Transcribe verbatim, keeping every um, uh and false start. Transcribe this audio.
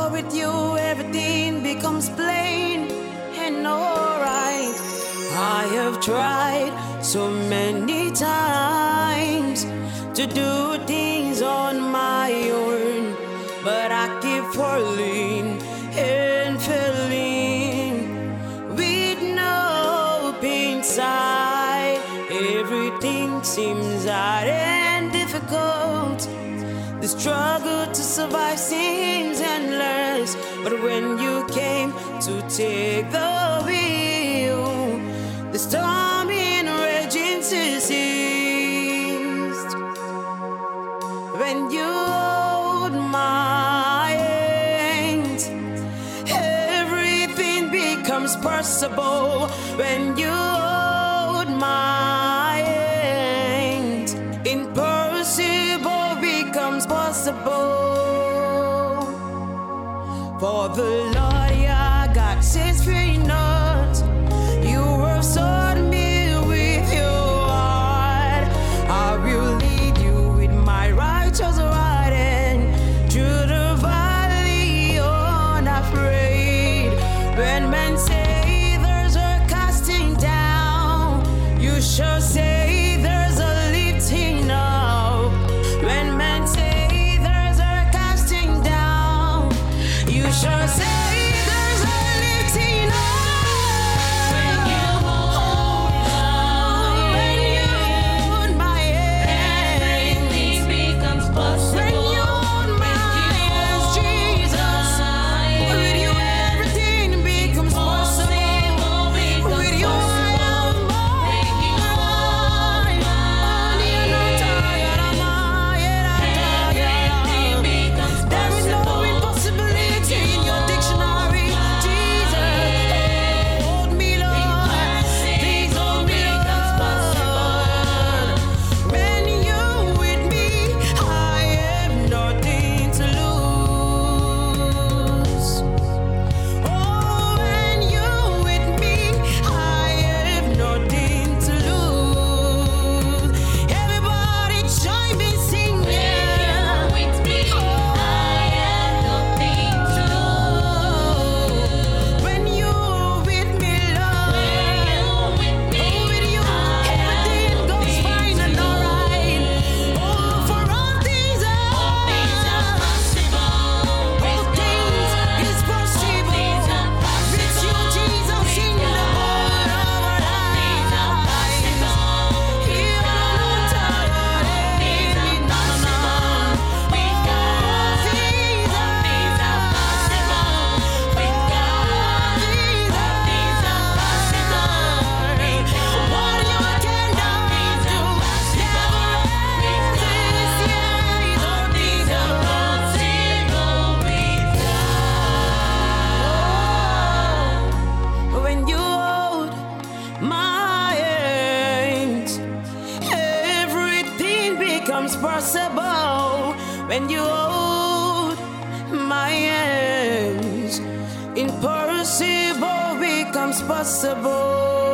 For with you everything becomes plain and alright. I have tried so many times to do things on my own, but I keep falling and failing with no hope inside. Everything seems hard and difficult. The struggle to survive seems endless, but when you came to take the wheel, the storm in raging ceased. When you hold my hand, everything becomes possible. When you hold my hand, impossible becomes possible. For the Lord your God says, fear not. You have sought me with your heart. I will lead you with my righteous right hand through the valley unafraid. When men say there's a casting down, you shall say there's a lifting up. When men say there's a casting down, you shall say there's a lifting up. When you hold when you hold my hand, everything becomes possible. When you hold my hands, Jesus, with you everything becomes possible. With you I am mine. There is no impossibility in your dictionary, Jesus. Hold me, Lord. Please hold me, Lord. When you're with me, I have nothing to lose. Oh, when you're with me, I have nothing to lose. Everybody join me singing. When you're with me, I have nothing to lose. When you're with me, Lord, with you, everything goes fine and alright. Oh, for all things are possible. All things is possible. With you, Jesus, in the Lord of our lives. Here on earth, things are possible. With God, things are possible. With God, things are possible. What you can do, never resist. Yeah, all things are possible with God. When you hold my hand, everything becomes possible. When you hold my hands, impossible becomes possible.